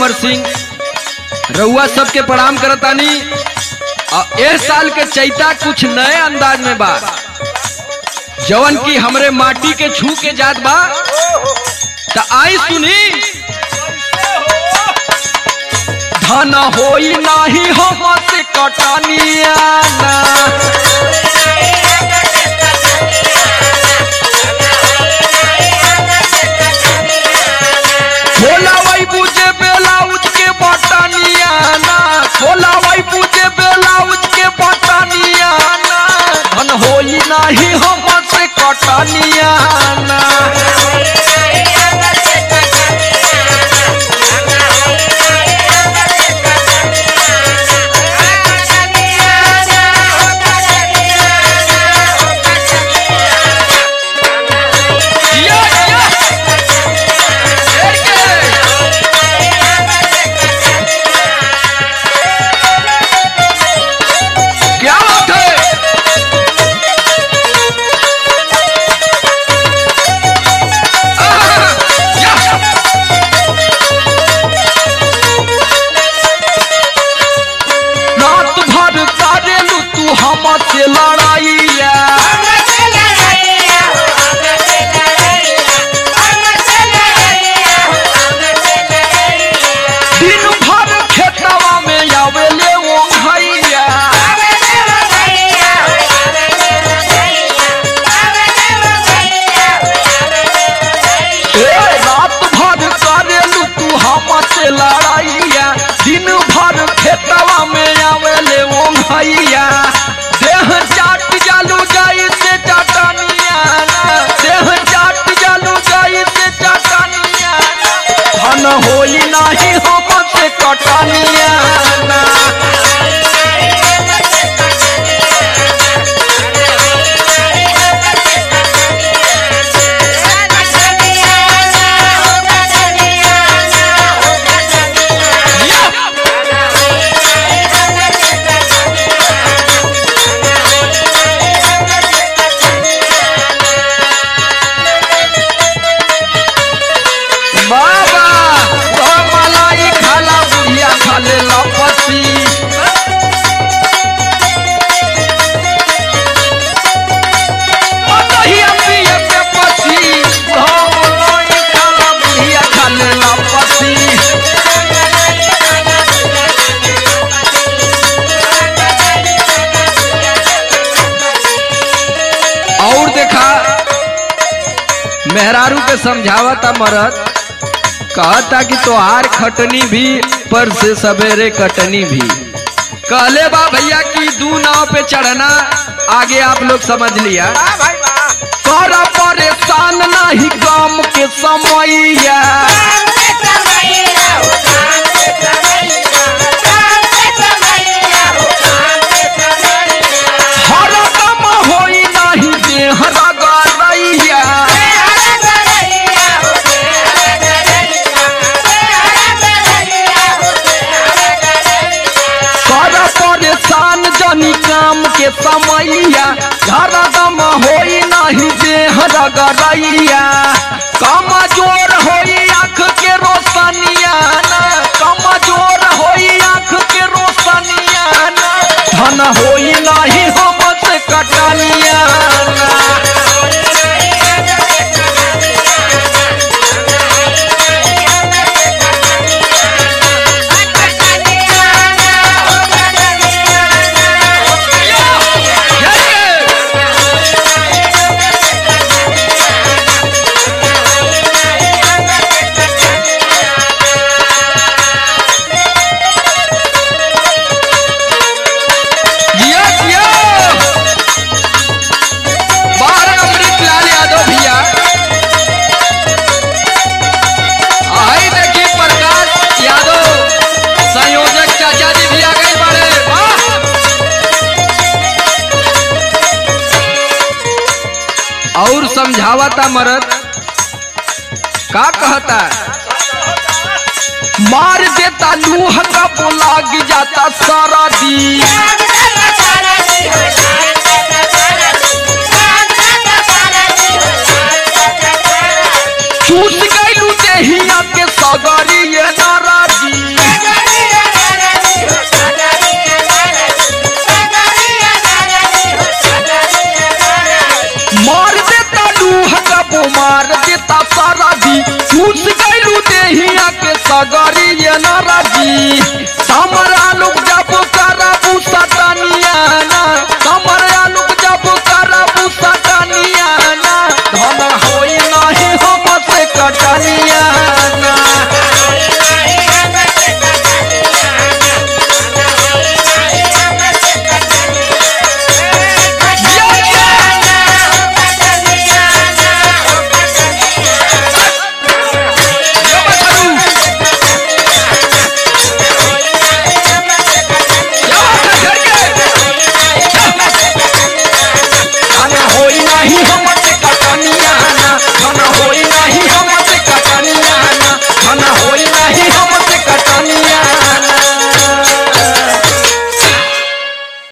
अमर सिंह रउआ सबके प्रणाम करतानी। ए साल के चैता कुछ नए अंदाज में बा, जवन की हमरे माटी के छू के जात बा। त आई सुनी, धन होई नाही हमसे कटनिया ना, भोला वही पूजे बेलाउज के बटनिया ना, भोला वही पूजे बेलाउज के बटनिया ना, धन होई नाही हमसे कटनिया ना। हमसे लड़ाइया दिन भर खेतवा में आवेले वो भैया, रात भर करेलू तू हमसे लड़ाइया, दिन भर खेतवा में आवेले वो भैया। देह चाट जालू जाई से चटनिया ना, देह चाट जालू जाई से चटनिया ना, धन होई नाही हमसे कटनिया ना। बाबा तो मलाई खाला बुढ़िया खाले लपसी, दहिया पिए पे पसी, तो मलाई खाला बुढ़िया खाले लपसी। और देखा मेहरारू के समझावता मरद, कहता कि तोहार खटनी भी पर से सवेरे कटनी भी। कहले बा भैया कि 2 नाव पे चढ़ना, आगे आप लोग समझ लिया। कर परेशान नहीं काम के समैया, हरदम होई नहीं देह रगड़ैया, परेशान जनी काम के समैया, हरदम होई नहीं देह रगड़ैया। कमजोर होई आँख के रोशनिया ना, कमजोर होई आँख के रोशनिया ना, धन होई नहीं हमसे कटनिया ना। और समझावता मरद, का कहता, मार देता लूह का लाग जाता सारा दी।